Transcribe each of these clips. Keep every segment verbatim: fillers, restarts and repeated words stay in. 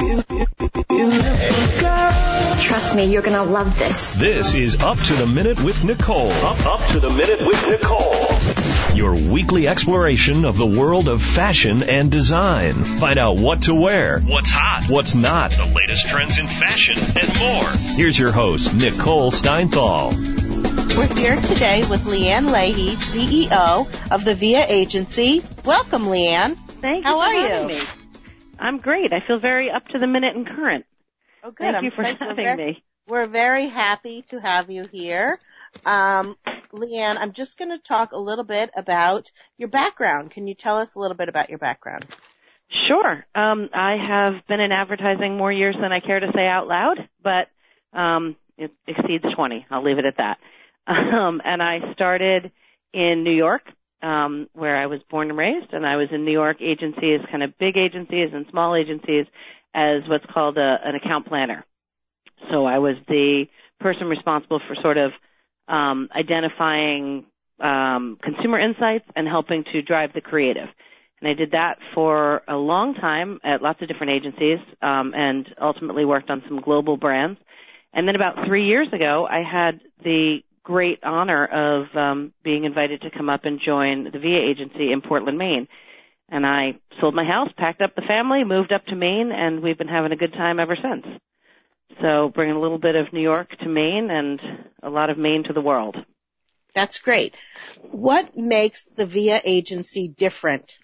Trust me, you're going to love this. This is Up to the Minute with Nicole. Up, up to the Minute with Nicole. Your weekly exploration of the world of fashion and design. Find out what to wear, what's hot, what's not, the latest trends in fashion, and more. Here's your host, Nicole Steinthal. We're here today with Leanne Leahy, C E O of the Via Agency. Welcome, Leanne. Thank you How for are having you? me. I'm great. I feel very up to the minute and current. Oh, good. Thank I'm you for so- having we're very, me. We're very happy to have you here. Um, Leanne, I'm just going to talk a little bit about your background. Can you tell us a little bit about your background? Sure. Um, I have been in advertising more years than I care to say out loud, but um, it exceeds twenty. I'll leave it at that. Um, and I started in New York, um, where I was born and raised, and I was in New York agencies, kind of big agencies and small agencies, as what's called a, an account planner. So I was the person responsible for sort of um, identifying um, consumer insights and helping to drive the creative. And I did that for a long time at lots of different agencies um, and ultimately worked on some global brands. And then about three years ago, I had the great honor of um, being invited to come up and join the Via Agency in Portland, Maine. And I sold my house, packed up the family, moved up to Maine, and we've been having a good time ever since. So bringing a little bit of New York to Maine and a lot of Maine to the world. That's great. What makes the Via Agency different?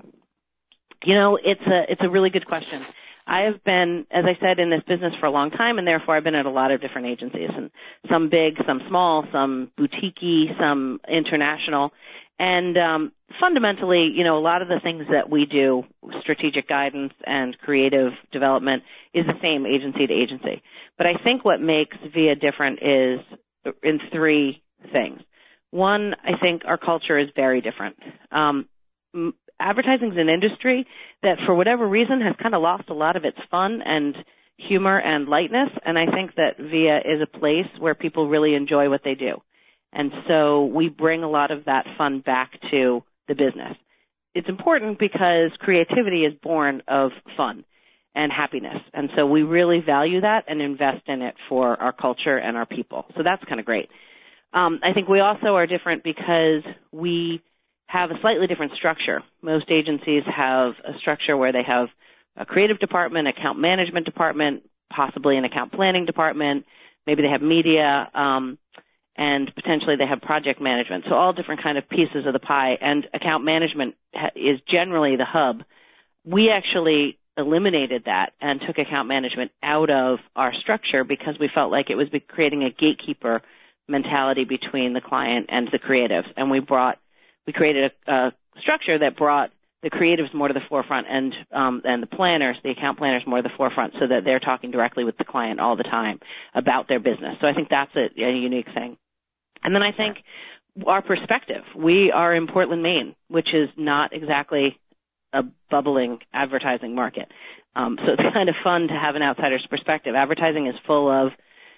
You know, it's a it's a really good question. I have been, as I said, in this business for a long time, and therefore I've been at a lot of different agencies, and some big, some small, some boutique-y, some international. And um, fundamentally, you know, a lot of the things that we do, strategic guidance and creative development, is the same agency to agency. But I think what makes Via different is in three things. One, I think our culture is very different. Um, advertising is an industry that, for whatever reason, has kind of lost a lot of its fun and humor and lightness, and I think that Via is a place where people really enjoy what they do. And so we bring a lot of that fun back to the business. It's important because creativity is born of fun and happiness. And so we really value that and invest in it for our culture and our people. So that's kind of great. Um, I think we also are different because we have a slightly different structure. Most agencies have a structure where they have a creative department, account management department, possibly an account planning department. Maybe they have media, um, and potentially they have project management. So all different kind of pieces of the pie, and account management is generally the hub. We actually eliminated that and took account management out of our structure because we felt like it was creating a gatekeeper mentality between the client and the creatives. And we brought, we created a, a structure that brought the creatives more to the forefront and um, and the planners, the account planners, more to the forefront so that they're talking directly with the client all the time about their business. So I think that's a, a unique thing. And then I think our perspective. We are in Portland, Maine, which is not exactly a bubbling advertising market. Um, so it's kind of fun to have an outsider's perspective. Advertising is full of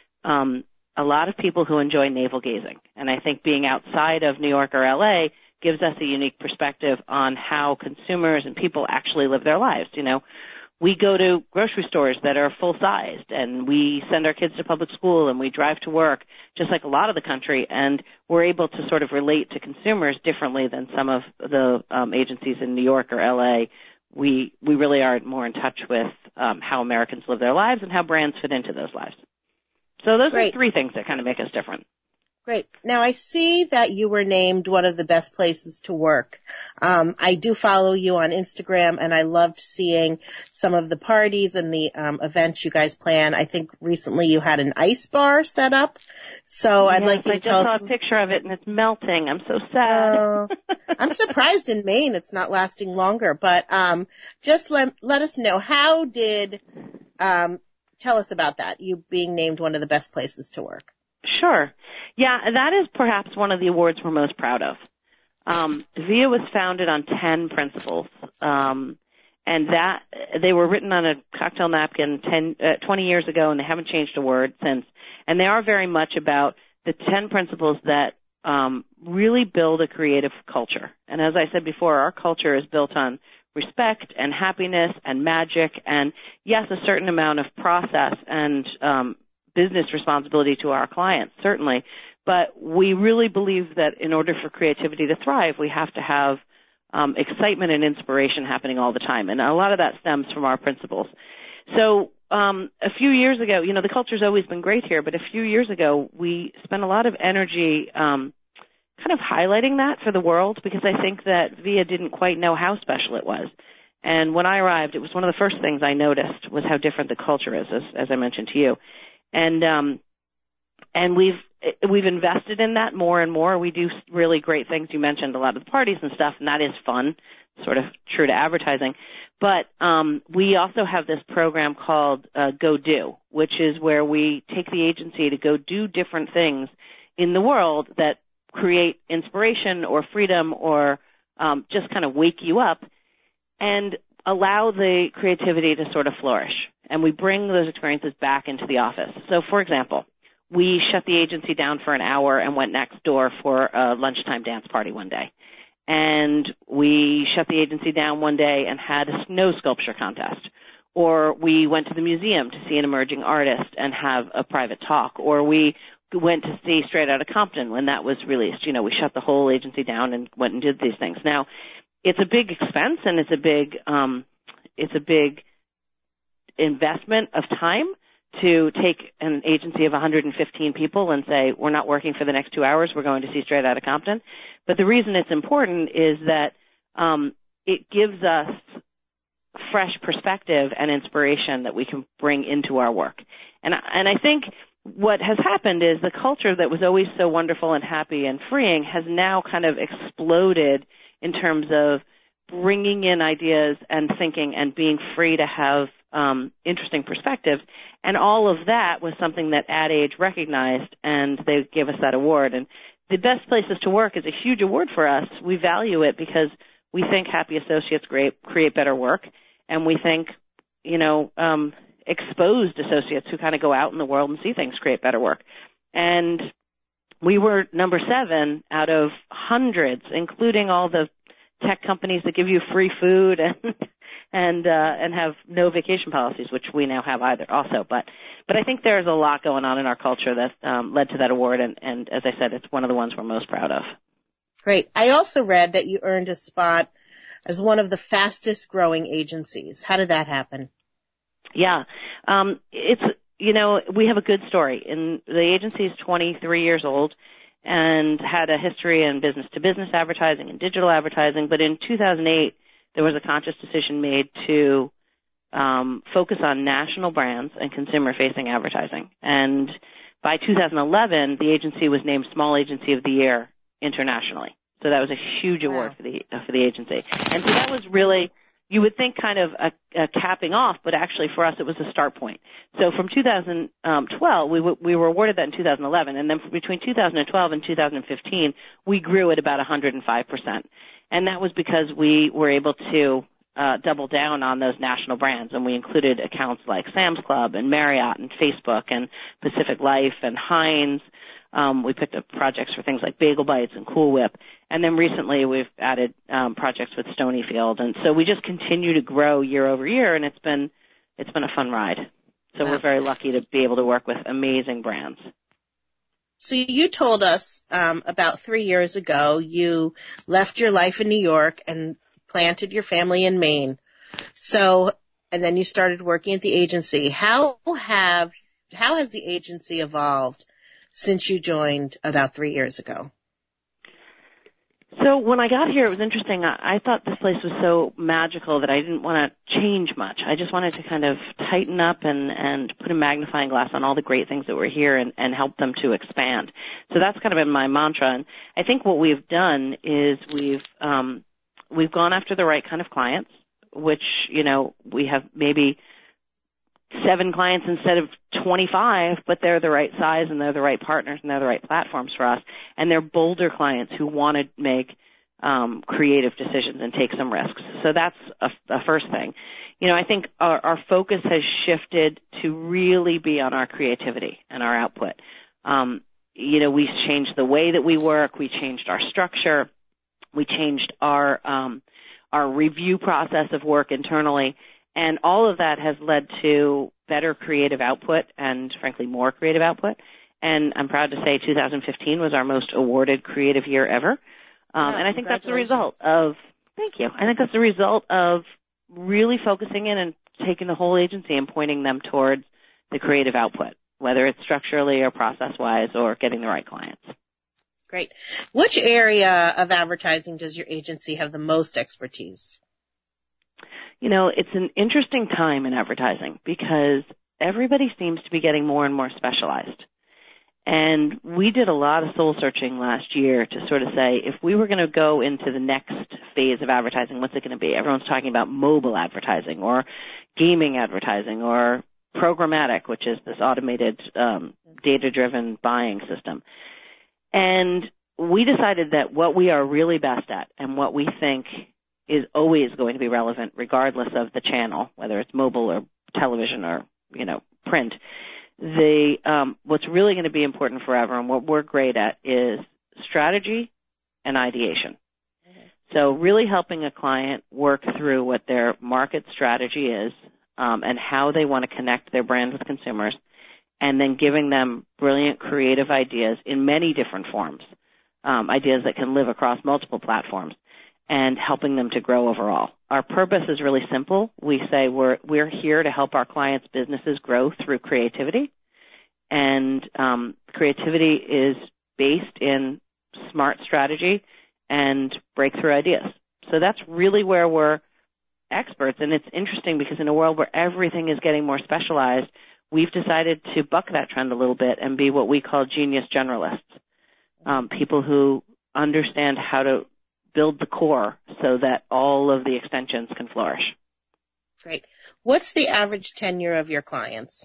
um, a lot of people who enjoy navel gazing. And I think being outside of New York or L A gives us a unique perspective on how consumers and people actually live their lives. You know, we go to grocery stores that are full-sized, and we send our kids to public school, and we drive to work, just like a lot of the country, and we're able to sort of relate to consumers differently than some of the um, agencies in New York or L A. We we really are more in touch with um, how Americans live their lives and how brands fit into those lives. So those Great. are three things that kind of make us different. Great. Now, I see that you were named one of the best places to work. Um, I do follow you on Instagram, and I loved seeing some of the parties and the um, events you guys plan. I think recently you had an ice bar set up. So I'd yes, like you to I tell just us. saw a picture of it, and it's melting. I'm so sad. Uh, I'm surprised in Maine it's not lasting longer. But um, just let, let us know, how did um, – tell us about that, you being named one of the best places to work. Sure. Yeah, that is perhaps one of the awards we're most proud of. Um, Via was founded on ten principles, um, and that they were written on a cocktail napkin ten, uh, twenty years ago, and they haven't changed a word since. And they are very much about the ten principles that um, really build a creative culture. And as I said before, our culture is built on respect and happiness and magic and, yes, a certain amount of process and um, business responsibility to our clients, certainly. But we really believe that in order for creativity to thrive, we have to have um, excitement and inspiration happening all the time. And a lot of that stems from our principles. So um, a few years ago, you know, the culture's always been great here, but a few years ago, we spent a lot of energy um, kind of highlighting that for the world, because I think that V I A didn't quite know how special it was. And when I arrived, it was one of the first things I noticed was how different the culture is, as, as I mentioned to you. And um, and we've we've invested in that more and more. We do really great things. You mentioned a lot of the parties and stuff, and that is fun, sort of true to advertising. But um, we also have this program called uh, Go Do, which is where we take the agency to go do different things in the world that create inspiration or freedom or um, just kind of wake you up and allow the creativity to sort of flourish. And we bring those experiences back into the office. So, for example, we shut the agency down for an hour and went next door for a lunchtime dance party one day. And we shut the agency down one day and had a snow sculpture contest. Or we went to the museum to see an emerging artist and have a private talk. Or we went to see Straight Outta Compton when that was released. You know, we shut the whole agency down and went and did these things. Now, it's a big expense and it's a big, um, it's a big investment of time to take an agency of one hundred fifteen people and say, we're not working for the next two hours, we're going to see Straight Outta Compton. But the reason it's important is that um, it gives us fresh perspective and inspiration that we can bring into our work. And, and I think what has happened is the culture that was always so wonderful and happy and freeing has now kind of exploded in terms of bringing in ideas and thinking and being free to have um, interesting perspectives. And all of that was something that Ad Age recognized, and they gave us that award. And the Best Places to Work is a huge award for us. We value it because we think happy associates create, create better work, and we think, you know, um, exposed associates who kind of go out in the world and see things create better work. And we were number seven out of hundreds, including all the tech companies that give you free food and and uh, and have no vacation policies, which we now have either also. But but I think there's a lot going on in our culture that um, led to that award, and, and as I said, it's one of the ones we're most proud of. Great. I also read that you earned a spot as one of the fastest growing agencies. How did that happen? Yeah. Um, it's, you know, we have a good story. And the agency is twenty-three years old and had a history in business-to-business advertising and digital advertising. But in two thousand eight, there was a conscious decision made to um, focus on national brands and consumer-facing advertising. And by two thousand eleven, the agency was named Small Agency of the Year internationally. So that was a huge award wow. for the uh, for the agency. And so that was really, you would think kind of a, a capping off, but actually for us it was a start point. So from two thousand twelve, we, w- we were awarded that in two thousand eleven, and then between two thousand twelve and two thousand fifteen, we grew at about one hundred five percent. And that was because we were able to uh, double down on those national brands, and we included accounts like Sam's Club and Marriott and Facebook and Pacific Life and Heinz. Um, we picked up projects for things like Bagel Bites and Cool Whip. And then recently we've added um, projects with Stonyfield. And so we just continue to grow year over year, and it's been it's been a fun ride. So wow. we're very lucky to be able to work with amazing brands. So you told us um, about three years ago you left your life in New York and planted your family in Maine. So, and then you started working at the agency. How have how has the agency evolved since you joined about three years ago? So when I got here, it was interesting. I, I thought this place was so magical that I didn't want to change much. I just wanted to kind of tighten up and, and put a magnifying glass on all the great things that were here and, and help them to expand. So that's kind of been my mantra. And I think what we've done is we've um, we've gone after the right kind of clients, which, you know, we have maybe seven clients instead of twenty-five, but they're the right size and they're the right partners and they're the right platforms for us. And they're bolder clients who want to make um, creative decisions and take some risks. So that's a, a first thing. You know, I think our, our focus has shifted to really be on our creativity and our output. Um, you know, we changed the way that we work. We changed our structure. We changed our um, our review process of work internally. And all of that has led to better creative output and, frankly, more creative output. And I'm proud to say two thousand fifteen was our most awarded creative year ever. Um, yeah, and I think that's the result of, thank you, I think that's the result of really focusing in and taking the whole agency and pointing them towards the creative output, whether it's structurally or process-wise or getting the right clients. Great. Which area of advertising does your agency have the most expertise? You know, it's an interesting time in advertising because everybody seems to be getting more and more specialized. And we did a lot of soul searching last year to sort of say, if we were going to go into the next phase of advertising, what's it going to be? Everyone's talking about mobile advertising or gaming advertising or programmatic, which is this automated um, data-driven buying system. And we decided that what we are really best at and what we think is always going to be relevant regardless of the channel, whether it's mobile or television or, you know, print, the um, what's really going to be important forever and what we're great at is strategy and ideation. Mm-hmm. So really helping a client work through what their market strategy is um, and how they want to connect their brand with consumers, and then giving them brilliant creative ideas in many different forms, um, ideas that can live across multiple platforms, and helping them to grow overall. Our purpose is really simple. We say we're we're here to help our clients' businesses grow through creativity, and um, creativity is based in smart strategy and breakthrough ideas. So that's really where we're experts, and it's interesting because in a world where everything is getting more specialized, we've decided to buck that trend a little bit and be what we call genius generalists, um, people who understand how to build the core so that all of the extensions can flourish. Great. What's the average tenure of your clients?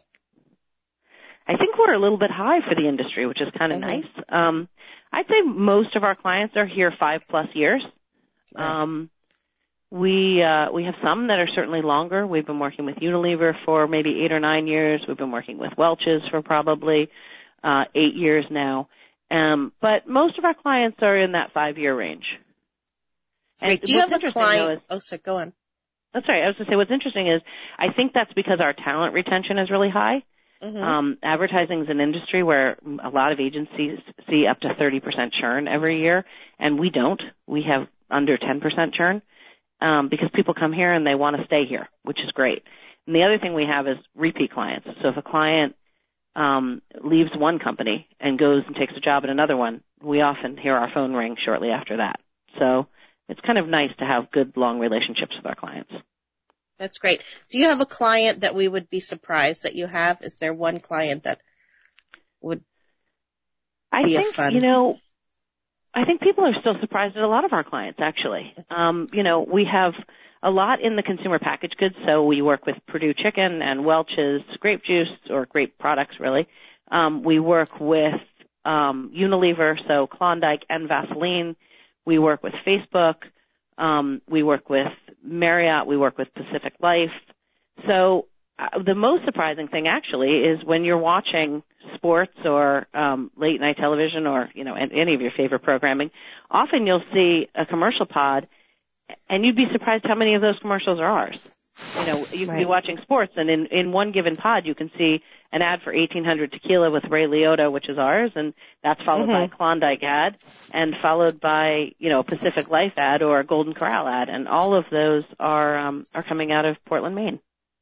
I think we're a little bit high for the industry, which is kind of mm-hmm. nice. Um, I'd say most of our clients are here five plus years. Right. Um, we uh, we have some that are certainly longer. We've been working with Unilever for maybe eight or nine years. We've been working with Welch's for probably uh, eight years now. Um, but most of our clients are in that five-year range. Great. Do you have a client? Is, oh, sorry, go on. That's right. I was going to say what's interesting is I think that's because our talent retention is really high. Mm-hmm. Um, advertising is an industry where a lot of agencies see up to thirty percent churn every year, and we don't. We have under ten percent churn um, because people come here and they want to stay here, which is great. And the other thing we have is repeat clients. So if a client um, leaves one company and goes and takes a job at another one, we often hear our phone ring shortly after that. So it's kind of nice to have good, long relationships with our clients. That's great. Do you have a client that we would be surprised that you have? Is there one client that would I be think, a fun? You know, I think people are still surprised at a lot of our clients, actually. Um, you know, we have a lot in the consumer packaged goods, so we work with Purdue Chicken and Welch's grape juice, or grape products, really. Um, we work with um, Unilever, so Klondike and Vaseline. We work with Facebook. Um, we work with Marriott. We work with Pacific Life. So uh, the most surprising thing, actually, is when you're watching sports or um, late-night television or, you know, any of your favorite programming, often you'll see a commercial pod, and you'd be surprised how many of those commercials are ours. You know, you can right. be watching sports, and in, in one given pod, you can see an ad for eighteen hundred Tequila with Ray Liotta, which is ours, and that's followed mm-hmm. by a Klondike ad, and followed by, you know, a Pacific Life ad or a Golden Corral ad, and all of those are um, are coming out of Portland, Maine.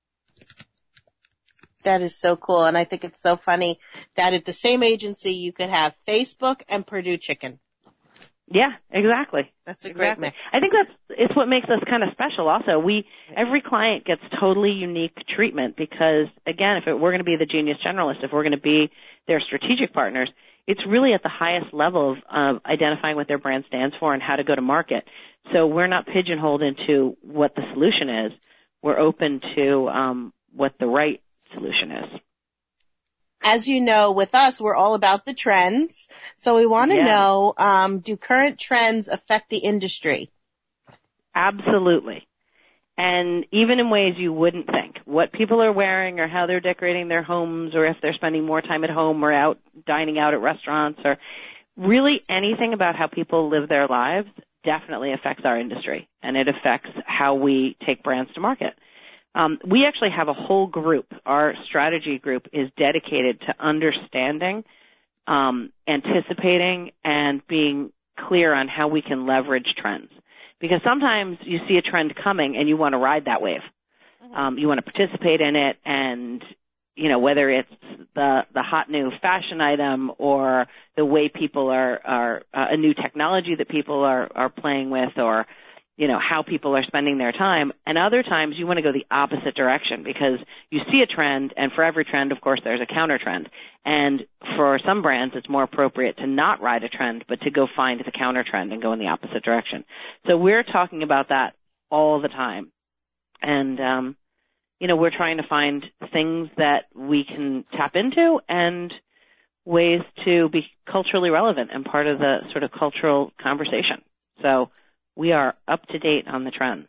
That is so cool, and I think it's so funny that at the same agency you could have Facebook and Purdue Chicken. Yeah, exactly. That's a exactly. great mix. I think that's it's what makes us kind of special also. We every client gets totally unique treatment because, again, if it, we're going to be the genius generalist, if we're going to be their strategic partners, it's really at the highest level of uh, identifying what their brand stands for and how to go to market. So we're not pigeonholed into what the solution is. We're open to um, what the right solution is. As you know, with us, we're all about the trends. So we want to yeah. know, um, do current trends affect the industry? Absolutely. And even in ways you wouldn't think. What people are wearing or how they're decorating their homes or if they're spending more time at home or out dining out at restaurants or really anything about how people live their lives definitely affects our industry, and it affects how we take brands to market. Um, we actually have a whole group. Our strategy group is dedicated to understanding, um, anticipating, and being clear on how we can leverage trends. Because sometimes you see a trend coming and you want to ride that wave. Mm-hmm. Um, you want to participate in it, and you know, whether it's the the hot new fashion item or the way people are are uh, a new technology that people are are playing with, or you know, how people are spending their time. And other times you want to go the opposite direction because you see a trend, and for every trend, of course, there's a counter trend. And for some brands, it's more appropriate to not ride a trend, but to go find the counter trend and go in the opposite direction. So we're talking about that all the time. And, um, you know, we're trying to find things that we can tap into and ways to be culturally relevant and part of the sort of cultural conversation. So we are up to date on the trends.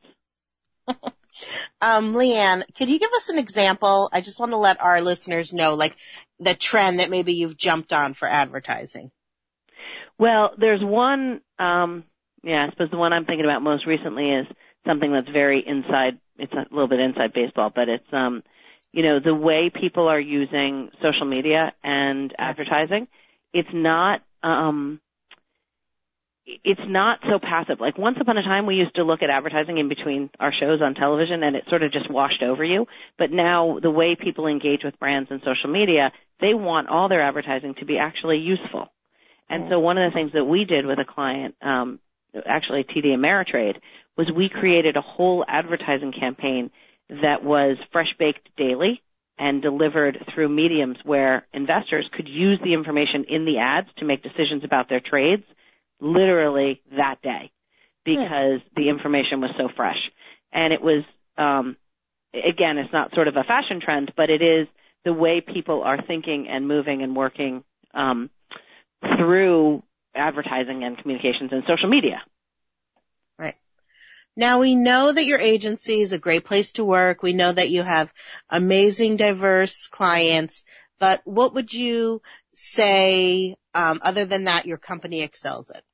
um, Leanne, could you give us an example? I just want to let our listeners know, like, the trend that maybe you've jumped on for advertising. Well, there's one, um, yeah, I suppose the one I'm thinking about most recently is something that's very inside. It's a little bit inside baseball, but it's, um, you know, the way people are using social media and yes. advertising. It's not, um, it's not so passive. Like once upon a time, we used to look at advertising in between our shows on television, and it sort of just washed over you. But now the way people engage with brands and social media, they want all their advertising to be actually useful. And so one of the things that we did with a client, um, actually T D Ameritrade, was we created a whole advertising campaign that was fresh-baked daily and delivered through mediums where investors could use the information in the ads to make decisions about their trades literally that day because yeah. the information was so fresh. And it was, um, again, it's not sort of a fashion trend, but it is the way people are thinking and moving and working um, through advertising and communications and social media. Right. Now, we know that your agency is a great place to work. We know that you have amazing, diverse clients. But what would you say, um, other than that, your company excels at?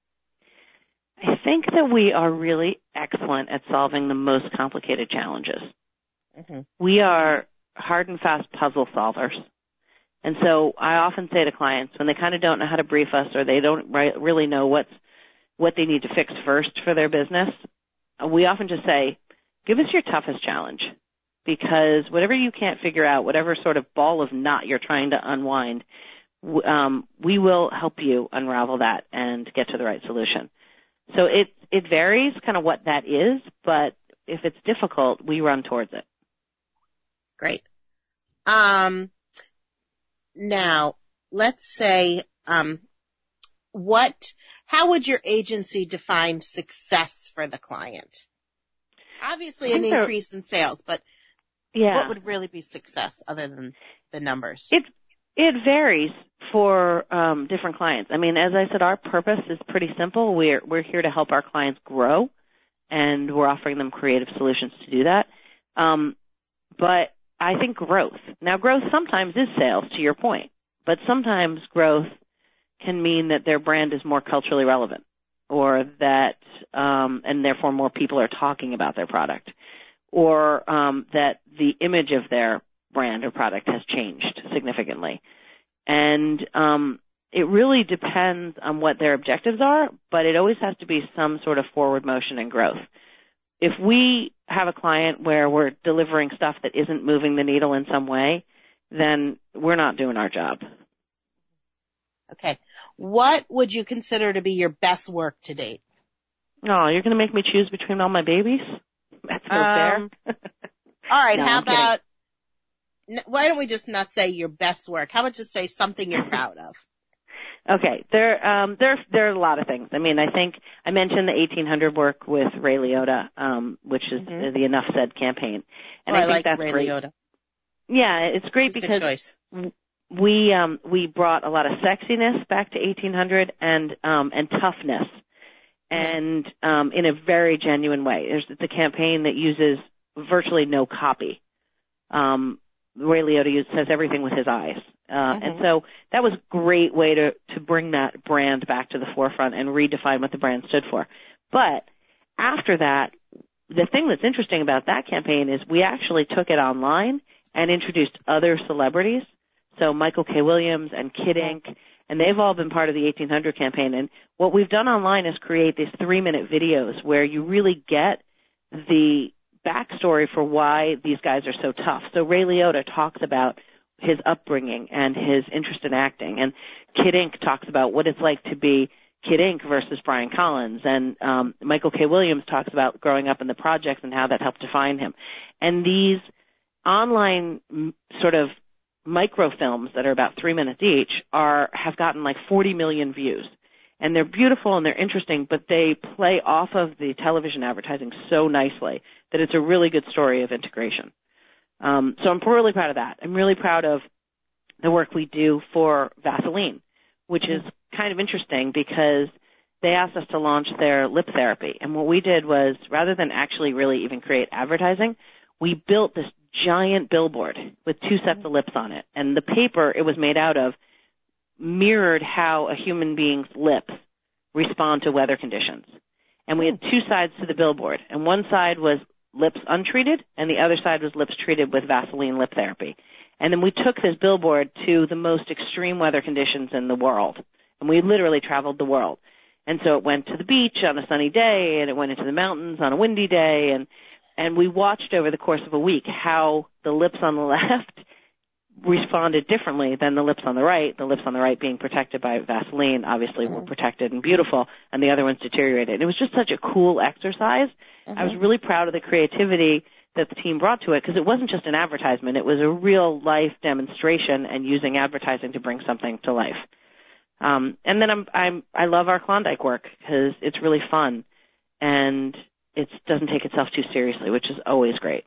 I think that we are really excellent at solving the most complicated challenges. Mm-hmm. We are hard and fast puzzle solvers. And so I often say to clients when they kind of don't know how to brief us or they don't really know what's, what they need to fix first for their business, we often just say, give us your toughest challenge. Because whatever you can't figure out, whatever sort of ball of knot you're trying to unwind, um, we will help you unravel that and get to the right solution. So it it varies kind of what that is, but if it's difficult, we run towards it. Great. Um, now, let's say, um, what, how would your agency define success for the client? Obviously, an increase in sales, but yeah. what would really be success other than the numbers? It it varies for um, different clients. I mean, as I said, our purpose is pretty simple. We're we're here to help our clients grow, and we're offering them creative solutions to do that. Um, but I think growth. Now, growth sometimes is sales, to your point, but sometimes growth can mean that their brand is more culturally relevant, or that, um, and therefore more people are talking about their product, or um, that the image of their brand or product has changed significantly. And um, it really depends on what their objectives are, but it always has to be some sort of forward motion and growth. If we have a client where we're delivering stuff that isn't moving the needle in some way, then we're not doing our job. Okay. What would you consider to be your best work to date? Oh, you're going to make me choose between all my babies? That's no um, fair. All right. No, how I'm about, kidding. Why don't we just not say your best work? How about just say something you're proud of? Okay. There, um, there, there are a lot of things. I mean, I think I mentioned the eighteen hundred work with Ray Liotta, um, which is mm-hmm. the Enough Said campaign. And oh, I, I think like that's Ray great. Liotta. Yeah, it's great that's because a good choice. we, um, we brought a lot of sexiness back to eighteen hundred and, um, and toughness. And, um, in a very genuine way. There's, it's a campaign that uses virtually no copy. Um, Ray Liotta uses, says everything with his eyes. Uh, mm-hmm. And so that was a great way to, to bring that brand back to the forefront and redefine what the brand stood for. But after that, the thing that's interesting about that campaign is we actually took it online and introduced other celebrities. So Michael K. Williams and Kid Ink, and they've all been part of the eighteen hundred campaign. And what we've done online is create these three-minute videos where you really get the backstory for why these guys are so tough. So Ray Liotta talks about his upbringing and his interest in acting, and Kid Ink talks about what it's like to be Kid Ink versus Brian Collins, and um, Michael K. Williams talks about growing up in the projects and how that helped define him. And these online m- sort of microfilms that are about three minutes each are have gotten like forty million views. And they're beautiful and they're interesting, but they play off of the television advertising so nicely that it's a really good story of integration. Um, so I'm really proud of that. I'm really proud of the work we do for Vaseline, which is kind of interesting because they asked us to launch their lip therapy. And what we did was, rather than actually really even create advertising, we built this giant billboard with two sets of lips on it. And the paper it was made out of mirrored how a human being's lips respond to weather conditions. And we had two sides to the billboard. And one side was lips untreated, and the other side was lips treated with Vaseline lip therapy. And then we took this billboard to the most extreme weather conditions in the world. And we literally traveled the world. And so it went to the beach on a sunny day, and it went into the mountains on a windy day. And, and we watched over the course of a week how the lips on the left responded differently than the lips on the right. The lips on the right being protected by Vaseline, obviously were protected and beautiful, and the other ones deteriorated. And it was just such a cool exercise. Mm-hmm. I was really proud of the creativity that the team brought to it, because it wasn't just an advertisement. It was a real-life demonstration and using advertising to bring something to life. Um, and then I'm, I'm, I love our Klondike work because it's really fun, and it doesn't take itself too seriously, which is always great.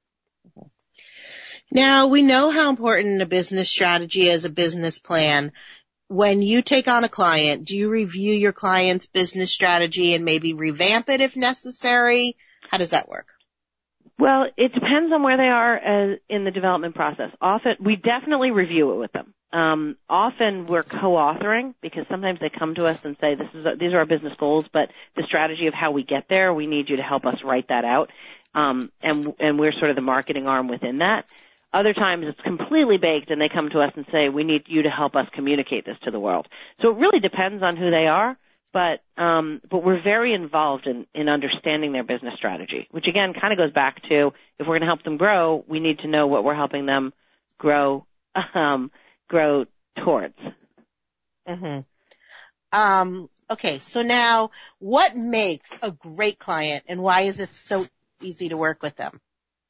Now, we know how important a business strategy is, a business plan. When you take on a client, do you review your client's business strategy and maybe revamp it if necessary? How does that work? Well, it depends on where they are as in the development process. Often, we definitely review it with them. Um, often we're co-authoring because sometimes they come to us and say, "This is a, these are our business goals, but the strategy of how we get there, we need you to help us write that out." Um, and, and we're sort of the marketing arm within that. Other times it's completely baked and they come to us and say, "We need you to help us communicate this to the world." So it really depends on who they are. But um, but we're very involved in, in understanding their business strategy, which, again, kind of goes back to if we're going to help them grow, we need to know what we're helping them grow um, grow towards. Mm-hmm. Um, okay, so now what makes a great client, and why is it so easy to work with them?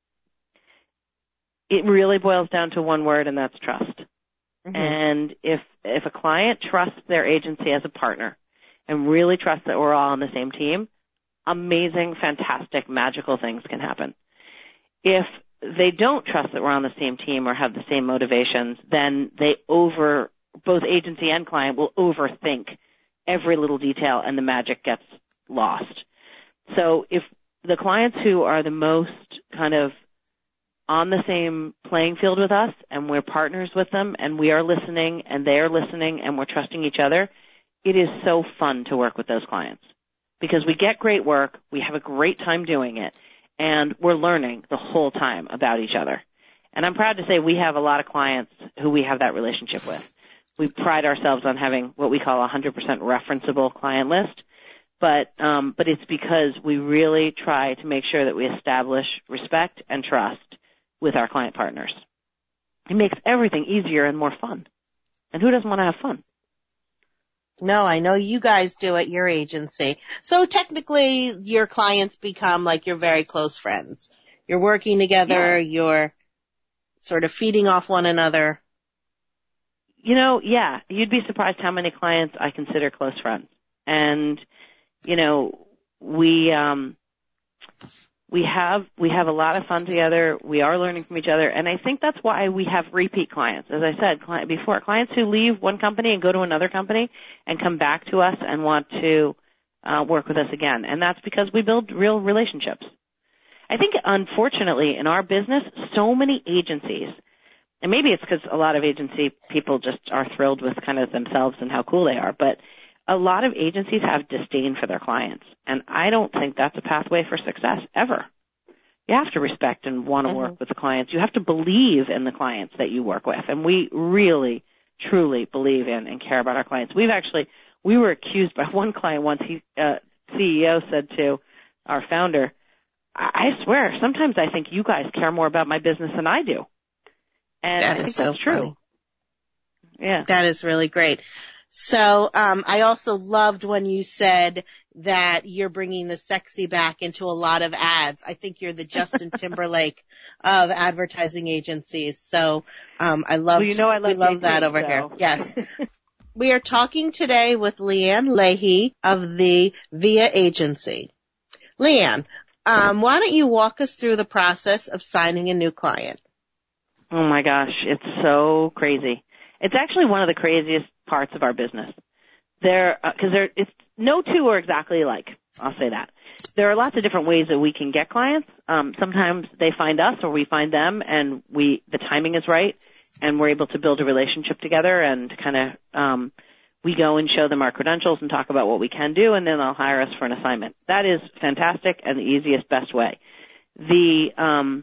It really boils down to one word, and that's trust. Mm-hmm. And if if a client trusts their agency as a partner, and really trust that we're all on the same team, amazing, fantastic, magical things can happen. If they don't trust that we're on the same team or have the same motivations, then they over, both agency and client will overthink every little detail and the magic gets lost. So if the clients who are the most kind of on the same playing field with us and we're partners with them and we are listening and they're listening and we're trusting each other, it is so fun to work with those clients because we get great work, we have a great time doing it, and we're learning the whole time about each other. And I'm proud to say we have a lot of clients who we have that relationship with. We pride ourselves on having what we call a one hundred percent referenceable client list, but um, but it's because we really try to make sure that we establish respect and trust with our client partners. It makes everything easier and more fun. And who doesn't want to have fun? No, I know you guys do at your agency. So technically, your clients become like your very close friends. You're working together, yeah. You're sort of feeding off one another. You know, yeah, you'd be surprised how many clients I consider close friends. And, you know, we, um, we have, we have a lot of fun together. We are learning from each other. And I think that's why we have repeat clients. As I said client, before, clients who leave one company and go to another company and come back to us and want to uh, work with us again. And that's because we build real relationships. I think, unfortunately, in our business, so many agencies, and maybe it's because a lot of agency people just are thrilled with kind of themselves and how cool they are, but a lot of agencies have disdain for their clients, and I don't think that's a pathway for success ever. You have to respect and want to Mm-hmm. work with the clients. You have to believe in the clients that you work with, and we really, truly believe in and care about our clients. We've actually, we were accused by one client once, he, uh, C E O said to our founder, I, I swear, sometimes I think you guys care more about my business than I do. And That I think is so that's true. funny. Yeah. That is really great. So um, I also loved when you said that you're bringing the sexy back into a lot of ads. I think you're the Justin Timberlake of advertising agencies. So um, I love well, you know I love we love J T, that over so. here. Yes. We are talking today with Leanne Leahy of the Via Agency. Leanne, um, why don't you walk us through the process of signing a new client? Oh my gosh, it's so crazy. It's actually one of the craziest parts of our business. There, because uh, there, it's no two are exactly alike. I'll say that. There are lots of different ways that we can get clients. Um, sometimes they find us or we find them, and we the timing is right, and we're able to build a relationship together, and kind of um, we go and show them our credentials and talk about what we can do, and then they'll hire us for an assignment. That is fantastic and the easiest, best way. The um,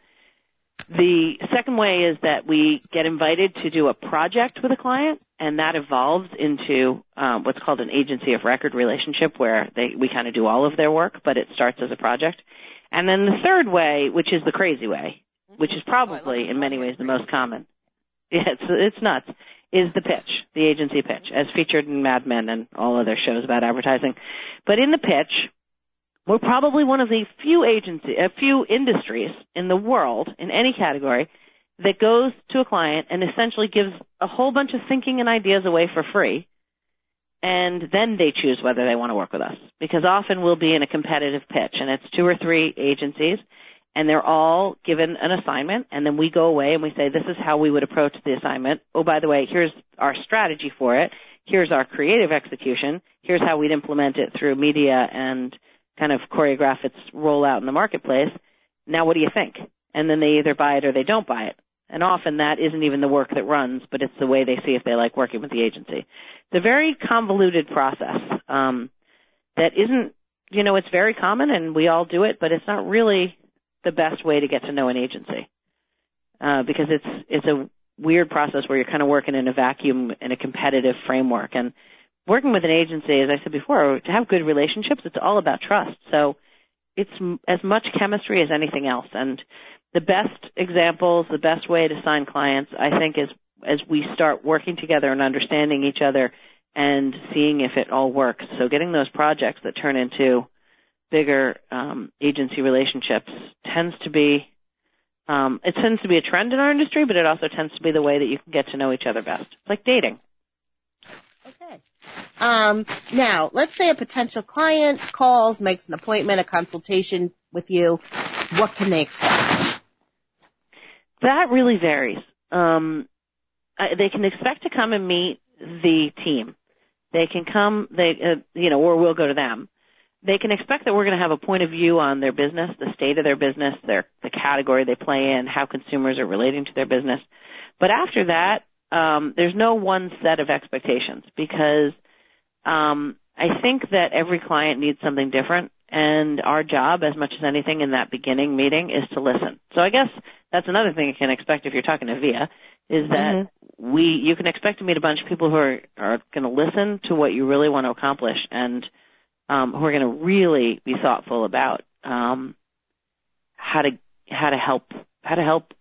The second way is that we get invited to do a project with a client, and that evolves into um, what's called an agency of record relationship, where they, we kind of do all of their work, but it starts as a project. And then the third way, which is the crazy way, which is probably in many ways the most common, yeah, it's, it's nuts, is the pitch, the agency pitch, as featured in Mad Men and all other shows about advertising. But in the pitch, we're probably one of the few agency, a few industries in the world, in any category, that goes to a client and essentially gives a whole bunch of thinking and ideas away for free, and then they choose whether they want to work with us. Because often we'll be in a competitive pitch, and it's two or three agencies, and they're all given an assignment, and then we go away and we say, this is how we would approach the assignment. Oh, by the way, here's our strategy for it. Here's our creative execution. Here's how we'd implement it through media and kind of choreograph its rollout in the marketplace. Now what do you think? And then they either buy it or they don't buy it. And often that isn't even the work that runs, but it's the way they see if they like working with the agency. It's a very convoluted process um, that isn't, you know, it's very common and we all do it, but it's not really the best way to get to know an agency uh, because it's it's a weird process where you're kind of working in a vacuum in a competitive framework. And working with an agency, as I said before, to have good relationships, it's all about trust. So it's as much chemistry as anything else. And the best examples, the best way to sign clients, I think, is as we start working together and understanding each other and seeing if it all works. So getting those projects that turn into bigger um, agency relationships tends to be um, it tends to be a trend in our industry, but it also tends to be the way that you can get to know each other best. It's like dating. Okay. Um, now, let's say a potential client calls, makes an appointment, a consultation with you. What can they expect? That really varies. Um, they can expect to come and meet the team. They can come, they, uh, you know, or we'll go to them. They can expect that we're going to have a point of view on their business, the state of their business, their the category they play in, how consumers are relating to their business. But after that, um, there's no one set of expectations because um, I think that every client needs something different, and our job, as much as anything in that beginning meeting, is to listen. So I guess that's another thing you can expect if you're talking to Via, is that mm-hmm. we you can expect to meet a bunch of people who are, are going to listen to what you really want to accomplish and um, who are going to really be thoughtful about um, how to how to help how to help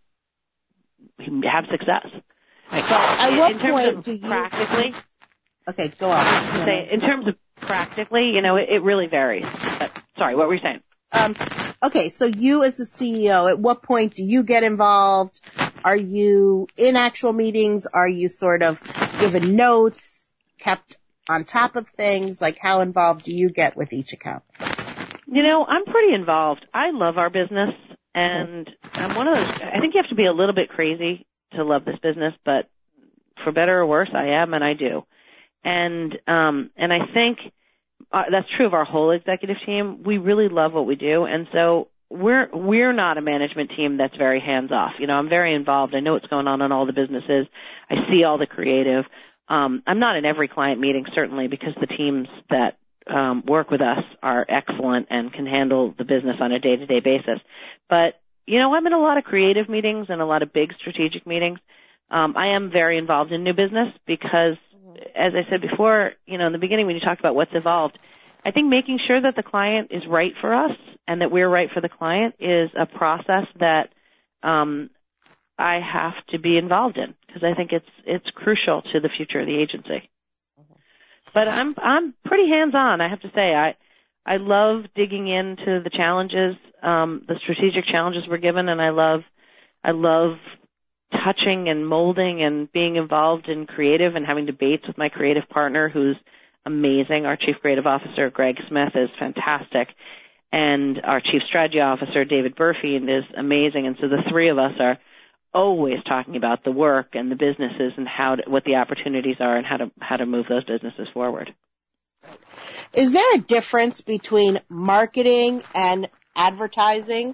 have success. Like, so at what in terms point of do you practically? Okay, go on. Say, in terms of practically, you know, it, it really varies. But, sorry, what were you saying? Um, okay, so you as the C E O, at what point do you get involved? Are you in actual meetings? Are you sort of given notes, kept on top of things? Like, how involved do you get with each account? You know, I'm pretty involved. I love our business, and I'm one of those, I think you have to be a little bit crazy to love this business, but for better or worse, I am, and I do. And um, and I think uh, that's true of our whole executive team. We really love what we do, and so we're we're not a management team that's very hands off. You know, I'm very involved. I know what's going on in all the businesses. I see all the creative. um, I'm not in every client meeting, certainly, because the teams that um, work with us are excellent and can handle the business on a day-to-day basis. But, you know, I'm in a lot of creative meetings and a lot of big strategic meetings. Um, I am very involved in new business because, as I said before, you know, in the beginning when you talked about what's evolved, I think making sure that the client is right for us and that we're right for the client is a process that um, I have to be involved in because I think it's it's crucial to the future of the agency. But I'm I'm pretty hands-on, I have to say. I I love digging into the challenges, um, the strategic challenges we're given, and I love I love touching and molding and being involved in creative and having debates with my creative partner who's amazing. Our Chief Creative Officer, Greg Smith, is fantastic. And our Chief Strategy Officer, David Burfield, is amazing. And so the three of us are always talking about the work and the businesses and how to, what the opportunities are and how to how to move those businesses forward. Is there a difference between marketing and advertising?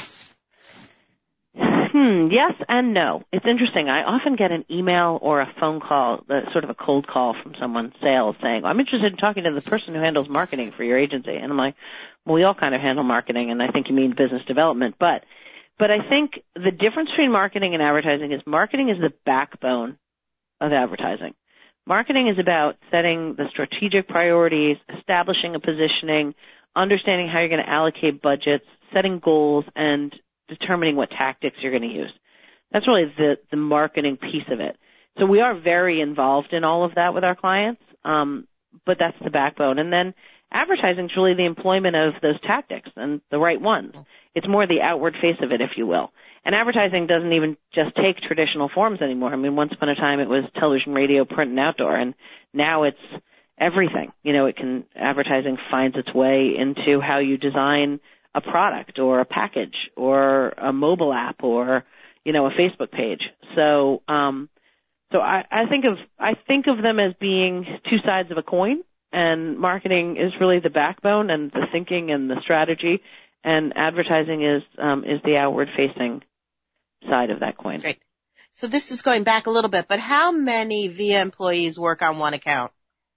Hmm, yes and no. It's interesting. I often get an email or a phone call, uh, sort of a cold call from someone, sales, saying, I'm interested in talking to the person who handles marketing for your agency. And I'm like, well, we all kind of handle marketing, and I think you mean business development. But but I think the difference between marketing and advertising is marketing is the backbone of advertising. Marketing is about setting the strategic priorities, establishing a positioning, understanding how you're going to allocate budgets, setting goals, and determining what tactics you're going to use. That's really the, the marketing piece of it. So we are very involved in all of that with our clients, um, but that's the backbone. And then advertising is really the employment of those tactics and the right ones. It's more the outward face of it, if you will. And advertising doesn't even just take traditional forms anymore. I mean, once upon a time it was television, radio, print, and outdoor, and now it's everything. You know, it can, advertising finds its way into how you design a product or a package or a mobile app or, you know, a Facebook page. So, um, so I, I think of, I think of them as being two sides of a coin, and marketing is really the backbone and the thinking and the strategy, and advertising is, um, is the outward facing side of that coin. Great. So this is going back a little bit, but how many V I A employees work on one account?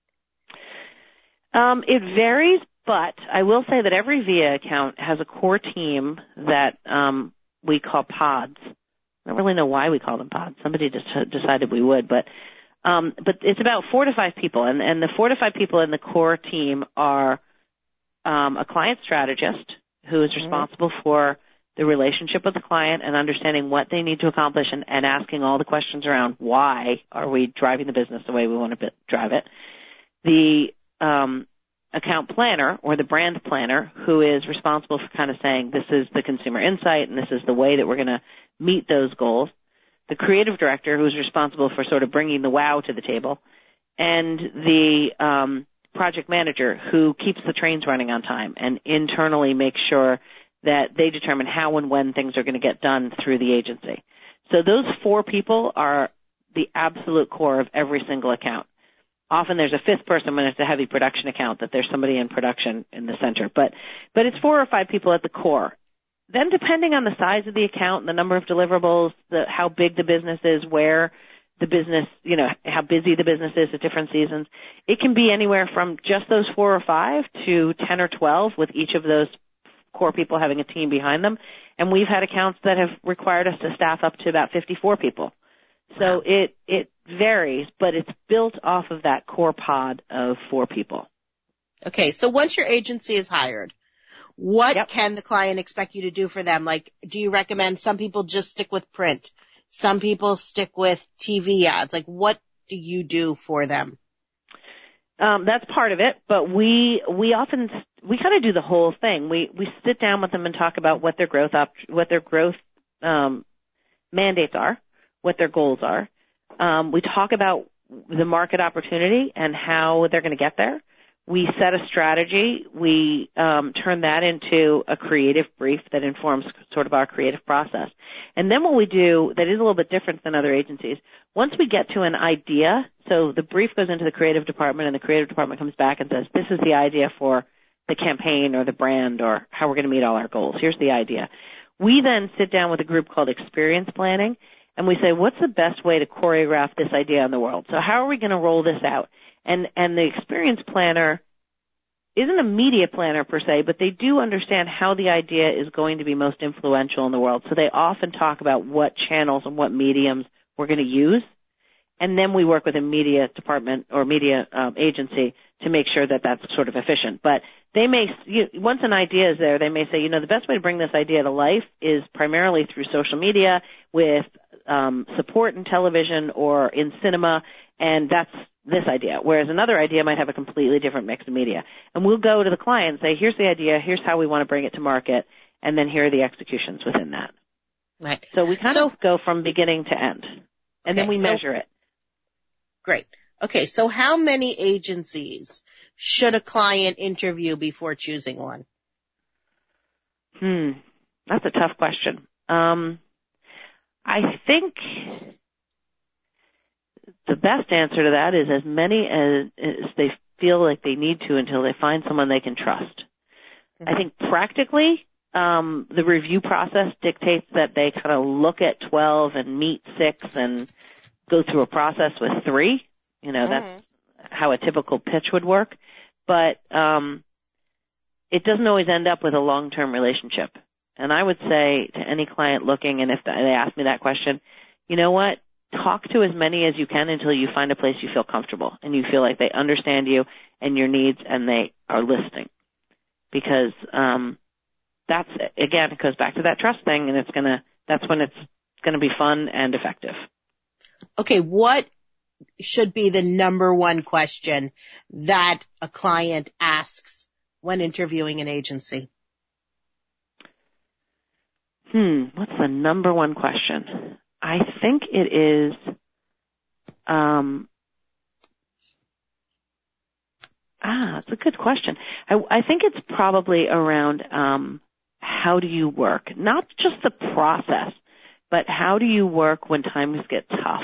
Um, it varies. But I will say that every V I A account has a core team that um, we call pods. I don't really know why we call them pods. Somebody just decided we would, but um, but it's about four to five people, and, and the four to five people in the core team are um, a client strategist who is responsible for the relationship with the client and understanding what they need to accomplish and, and asking all the questions around why are we driving the business the way we want to drive it. The um, account planner or the brand planner who is responsible for kind of saying this is the consumer insight and this is the way that we're going to meet those goals. The creative director who's responsible for sort of bringing the wow to the table. And the um, project manager who keeps the trains running on time and internally makes sure that they determine how and when things are going to get done through the agency. So those four people are the absolute core of every single account. Often there's a fifth person when it's a heavy production account, that there's somebody in production in the center. But but it's four or five people at the core. Then depending on the size of the account and the number of deliverables, the, how big the business is, where the business, you know, how busy the business is at different seasons, it can be anywhere from just those four or five to ten or twelve with each of those core people having a team behind them. And we've had accounts that have required us to staff up to about fifty-four people. So it, it varies, but it's built off of that core pod of four people. Okay, so once your agency is hired, what Yep. can the client expect you to do for them? Like, do you recommend some people just stick with print? Some people stick with T V ads. Like, what do you do for them? Um, that's part of it, but we we often we kind of do the whole thing. We we sit down with them and talk about what their growth op, what their growth um, mandates are, what their goals are. Um, we talk about the market opportunity and how they're going to get there. We set a strategy. We um, turn that into a creative brief that informs sort of our creative process. And then what we do that is a little bit different than other agencies, once we get to an idea, so the brief goes into the creative department and the creative department comes back and says, this is the idea for the campaign or the brand or how we're going to meet all our goals. Here's the idea. We then sit down with a group called Experience Planning, and we say, what's the best way to choreograph this idea in the world? So how are we going to roll this out? And and the experience planner isn't a media planner per se, but they do understand how the idea is going to be most influential in the world. So they often talk about what channels and what mediums we're going to use. And then we work with a media department or media um, agency to make sure that that's sort of efficient. But they may, you, once an idea is there, they may say, you know, the best way to bring this idea to life is primarily through social media with um, support in television or in cinema, and that's this idea. Whereas another idea might have a completely different mix of media. And we'll go to the client and say, here's the idea, here's how we want to bring it to market, and then here are the executions within that. Right. So we kind so, of go from beginning to end, and okay, then we so, measure it. Great. Okay, so how many agencies should a client interview before choosing one? Hmm, that's a tough question. Um, I think the best answer to that is as many as, as they feel like they need to until they find someone they can trust. Mm-hmm. I think practically, um, the review process dictates that they kind of look at twelve and meet six and go through a process with three. You know, mm-hmm. that's how a typical pitch would work. But um, it doesn't always end up with a long-term relationship. And I would say to any client looking, and if they ask me that question, you know what? Talk to as many as you can until you find a place you feel comfortable and you feel like they understand you and your needs and they are listening. Because um, that's, again, it goes back to that trust thing, and it's gonna, that's when it's going to be fun and effective. Okay, what should be the number one question that a client asks when interviewing an agency? Hmm, what's the number one question? I think it is, um, ah, it's a good question. I, I think it's probably around um, how do you work? Not just the process, but how do you work when times get tough?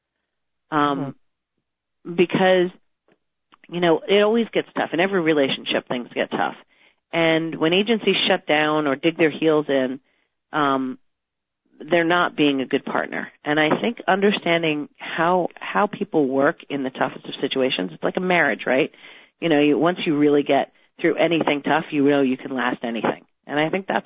Um, mm-hmm. Because, you know, it always gets tough. In every relationship, things get tough. And when agencies shut down or dig their heels in, um, they're not being a good partner. And I think understanding how how people work in the toughest of situations, it's like a marriage, right? You know, you, once you really get through anything tough, you know you can last anything. And I think that's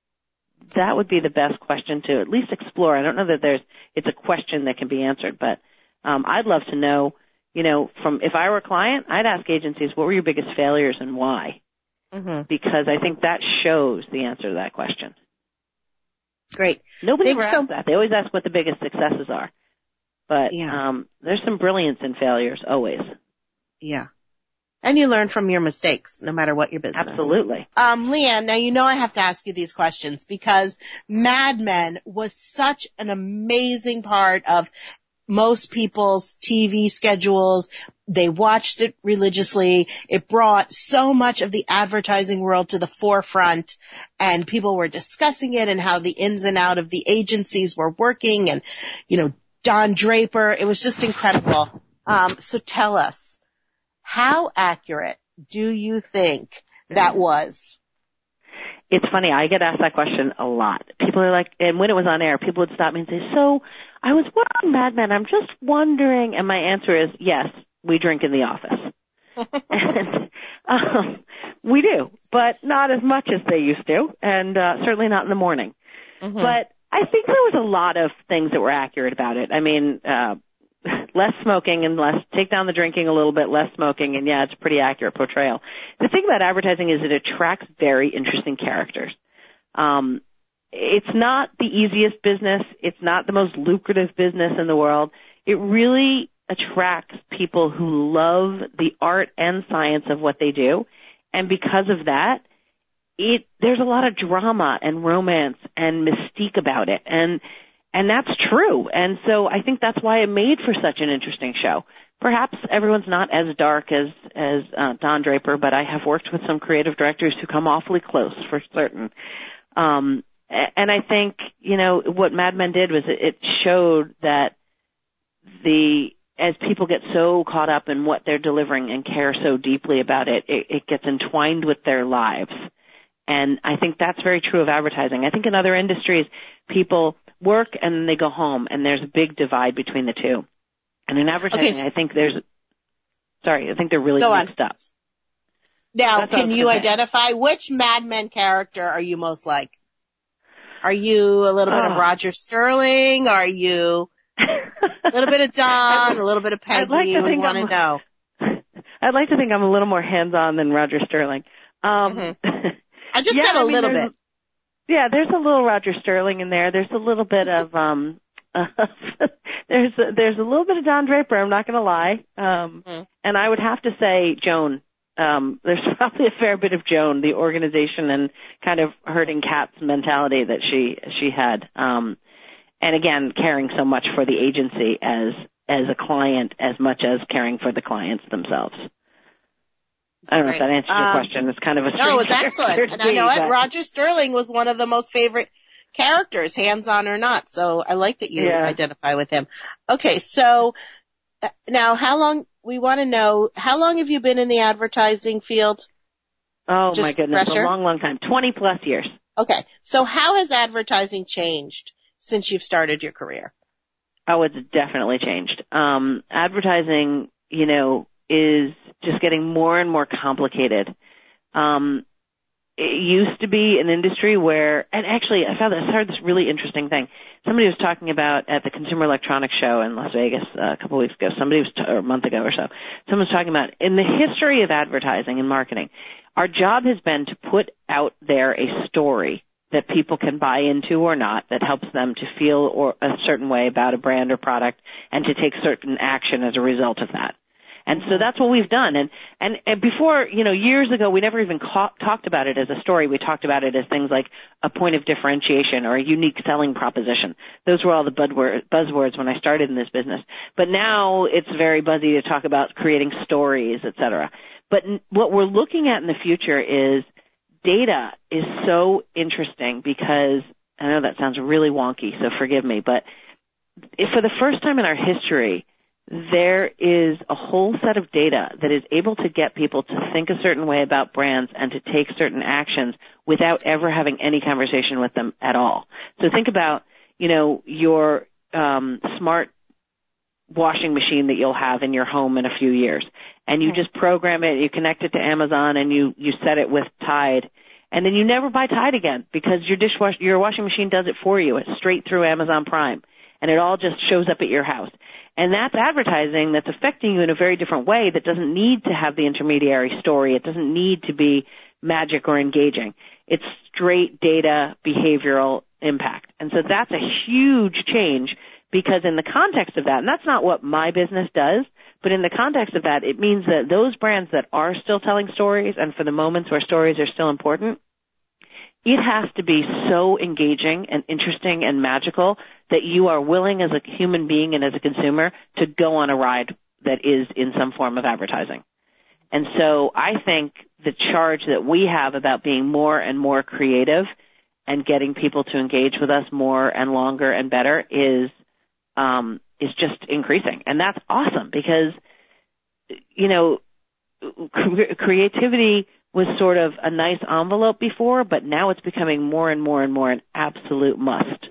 that would be the best question to at least explore. I don't know that there's it's a question that can be answered, but um, I'd love to know, you know, from if I were a client, I'd ask agencies, what were your biggest failures and why? Mm-hmm. Because I think that shows the answer to that question. Great. Nobody Think ever so. asks that. They always ask what the biggest successes are. But yeah. um, there's some brilliance in failures, always. Yeah. And you learn from your mistakes, no matter what your business. Absolutely. Um, Leanne, now you know I have to ask you these questions because Mad Men was such an amazing part of most people's T V schedules. They watched it religiously. It brought so much of the advertising world to the forefront, and people were discussing it and how the ins and out of the agencies were working, and, you know, Don Draper. It was just incredible. Um, so tell us, how accurate do you think that was? It's funny. I get asked that question a lot. People are like, and when it was on air, people would stop me and say, so I was watching Mad Men. I'm just wondering. And my answer is, yes, we drink in the office. and, um, we do, but not as much as they used to, and uh, certainly not in the morning. Mm-hmm. But I think there was a lot of things that were accurate about it. I mean, uh, less smoking and less, take down the drinking a little bit, less smoking, and yeah, it's a pretty accurate portrayal. The thing about advertising is it attracts very interesting characters. Um, it's not the easiest business. It's not the most lucrative business in the world. It really attracts people who love the art and science of what they do. And because of that, it, there's a lot of drama and romance and mystique about it. And, and that's true. And so I think that's why it made for such an interesting show. Perhaps everyone's not as dark as, as, uh, Don Draper, but I have worked with some creative directors who come awfully close for certain. Um, and I think, you know, what Mad Men did was it showed that the, as people get so caught up in what they're delivering and care so deeply about it, it, it gets entwined with their lives. And I think that's very true of advertising. I think in other industries, people work and then they go home, and there's a big divide between the two. And in advertising, okay. I think there's, sorry, I think they're really go mixed on. up. Now, That's can you identify which Mad Men character are you most like? Are you a little oh. bit of Roger Sterling? Are you a little bit of Don, a little bit of Peggy? I'd like to we want to know. I'd like to think I'm a little more hands-on than Roger Sterling. Um, mm-hmm. I just yeah, said a I mean, little bit. Yeah, there's a little Roger Sterling in there. There's a little bit of um, uh, there's a, there's a little bit of Don Draper. I'm not going to lie. Um, mm-hmm. And I would have to say Joan. Um, there's probably a fair bit of Joan, the organization and kind of herding cats mentality that she she had. Um, and again, caring so much for the agency as as a client as much as caring for the clients themselves. I don't know if that answers your um, question. It's kind of a strange no, it's excellent. And I know it. Roger Sterling was one of the most favorite characters, hands-on or not. So I like that you yeah. identify with him. Okay, so uh, now how long? We want to know, how long have you been in the advertising field? Oh, Just my goodness, fresher? a long, long time, twenty plus years. Okay, so how has advertising changed since you've started your career? Oh, it's definitely changed. Um, advertising, you know, is just getting more and more complicated. Um, it used to be an industry where, and actually I found this, I heard this really interesting thing. Somebody was talking about at the Consumer Electronics Show in Las Vegas uh, a couple of weeks ago, somebody was, t- or a month ago or so, someone was talking about in the history of advertising and marketing, our job has been to put out there a story that people can buy into or not, that helps them to feel or a certain way about a brand or product and to take certain action as a result of that. And so that's what we've done. And, and, and before, you know, years ago, we never even ca- talked about it as a story. We talked about it as things like a point of differentiation or a unique selling proposition. Those were all the buzzwords when I started in this business. But now it's very buzzy to talk about creating stories, et cetera. But what we're looking at in the future is data is so interesting because, I know that sounds really wonky, so forgive me, but if for the first time in our history, there is a whole set of data that is able to get people to think a certain way about brands and to take certain actions without ever having any conversation with them at all. So think about, you know, your um, smart washing machine that you'll have in your home in a few years. And you just program it, you connect it to Amazon, and you, you set it with Tide. And then you never buy Tide again because your dishwash, your washing machine does it for you. It's straight through Amazon Prime. And it all just shows up at your house. And that's advertising that's affecting you in a very different way that doesn't need to have the intermediary story. It doesn't need to be magic or engaging. It's straight data behavioral impact. And so that's a huge change because in the context of that, and that's not what my business does, but in the context of that, it means that those brands that are still telling stories and for the moments where stories are still important, it has to be so engaging and interesting and magical that you are willing as a human being and as a consumer to go on a ride that is in some form of advertising. And so I think the charge that we have about being more and more creative and getting people to engage with us more and longer and better is um, is just increasing. And that's awesome because, you know, cre- creativity was sort of a nice envelope before, but now it's becoming more and more and more an absolute must.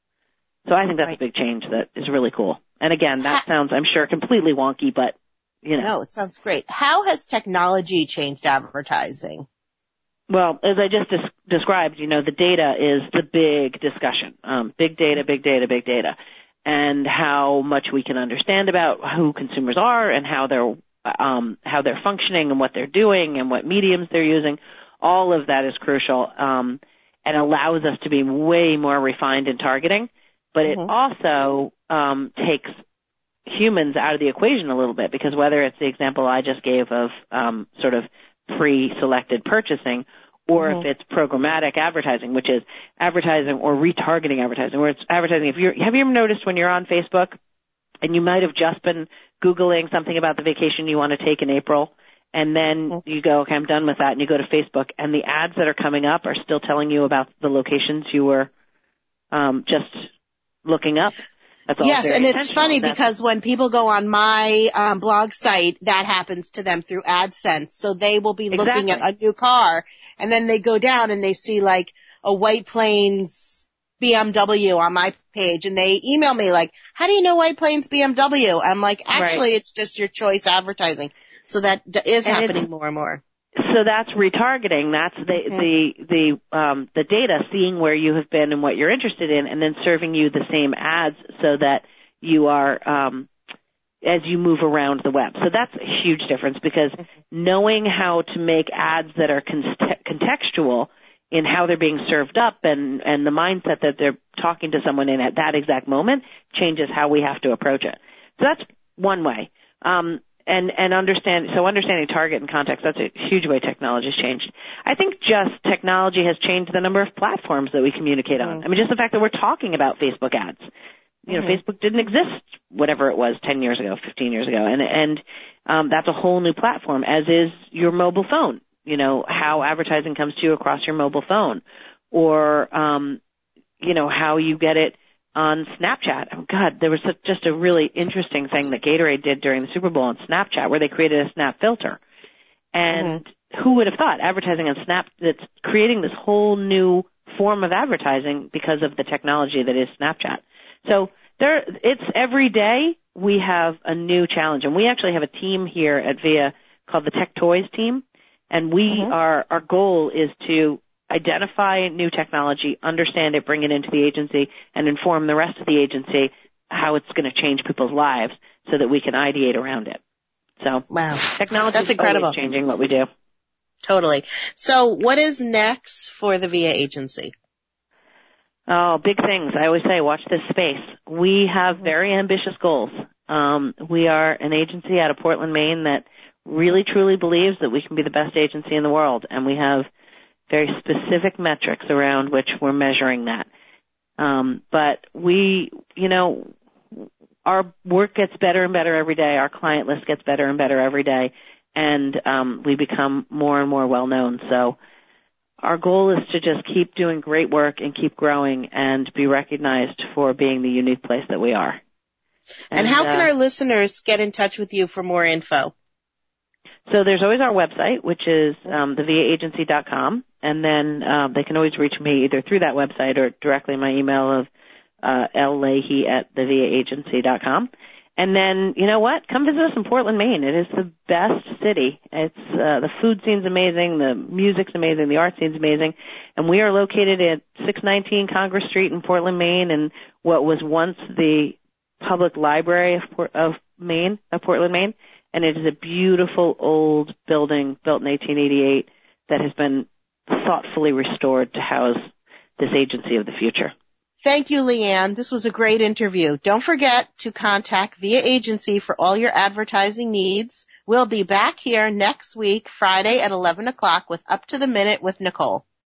So I think that's a big change that is really cool. And again, that sounds, I'm sure, completely wonky, but, you know. No, it sounds great. How has technology changed advertising? Well, as I just des- described, you know, the data is the big discussion. Um, big data, big data, big data. And how much we can understand about who consumers are and how they're Um, how they're functioning and what they're doing and what mediums they're using. All of that is crucial um, and allows us to be way more refined in targeting. But mm-hmm. it also um, takes humans out of the equation a little bit because whether it's the example I just gave of um, sort of pre-selected purchasing or mm-hmm. if it's programmatic advertising, which is advertising or retargeting advertising, where it's advertising. If you're, have you ever noticed when you're on Facebook and you might have just been Googling something about the vacation you want to take in April, and then mm-hmm. you go, okay, I'm done with that, and you go to Facebook, and the ads that are coming up are still telling you about the locations you were um, just looking up. That's all yes, and it's funny That's because when people go on my um, blog site, that happens to them through AdSense. So they will be exactly. looking at a new car, and then they go down and they see like a White Plains B M W on my page, and they email me like, how do you know White Plains B M W? I'm like, actually, right. It's just your choice advertising. So that is and happening more and more. So that's retargeting. That's the, mm-hmm. the, the, um, the data, seeing where you have been and what you're interested in, and then serving you the same ads so that you are, um, as you move around the web. So that's a huge difference, because knowing how to make ads that are con- contextual in how they're being served up and, and the mindset that they're talking to someone in at that exact moment changes how we have to approach it. So that's one way. Um, and, and understand, so understanding target and context, that's a huge way technology has changed. I think just technology has changed the number of platforms that we communicate on. Mm-hmm. I mean, just the fact that we're talking about Facebook ads. You know, mm-hmm. Facebook didn't exist, whatever it was, ten years ago, fifteen years ago. And, and, um, that's a whole new platform, as is your mobile phone. You know, how advertising comes to you across your mobile phone, or, um, you know, how you get it on Snapchat. Oh God, there was such, just a really interesting thing that Gatorade did during the Super Bowl on Snapchat, where they created a Snap filter. And mm-hmm. who would have thought advertising on Snap, that's creating this whole new form of advertising because of the technology that is Snapchat. So there, it's every day we have a new challenge, and we actually have a team here at V I A called the Tech Toys team, and we mm-hmm. are, our goal is to identify new technology, understand it, bring it into the agency, and inform the rest of the agency how it's going to change people's lives so that we can ideate around it. So, wow, technology That's is incredible. always changing what we do. Totally. So what is next for the V I A agency? Oh, big things. I always say, watch this space. We have very ambitious goals. Um, we are an agency out of Portland, Maine that really truly believes that we can be the best agency in the world, and we have very specific metrics around which we're measuring that. Um, but we, you know, our work gets better and better every day. Our client list gets better and better every day, and um, we become more and more well-known. So our goal is to just keep doing great work and keep growing and be recognized for being the unique place that we are. And, and how can uh, our listeners get in touch with you for more info? So there's always our website, which is um, the v a agency dot com, and then um, they can always reach me either through that website or directly my email of uh, llahy at the v a agency dot com. And then, you know what? Come visit us in Portland, Maine. It is the best city. It's uh, the food scene's amazing, the music's amazing, the art scene's amazing, and we are located at six nineteen Congress Street in Portland, Maine, and what was once the public library of, Port- of Maine, of Portland, Maine. And it is a beautiful old building built in eighteen eighty-eight that has been thoughtfully restored to house this agency of the future. Thank you, Leanne. This was a great interview. Don't forget to contact V I A Agency for all your advertising needs. We'll be back here next week, Friday at eleven o'clock with Up to the Minute with Nicole.